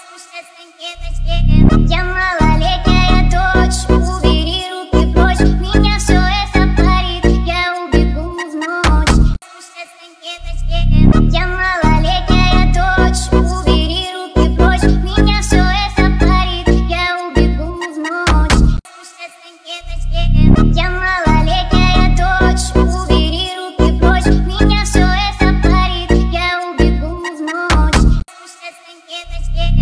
Я малолетняя дочь, убери руки прочь, меня все это парит, я убегу в ночь. Я малолетняя дочь, убери руки прочь, меня все это парит, я убегу в ночь. Я малолетняя дочь, убери руки прочь, меня все это парит, я убегу в ночь.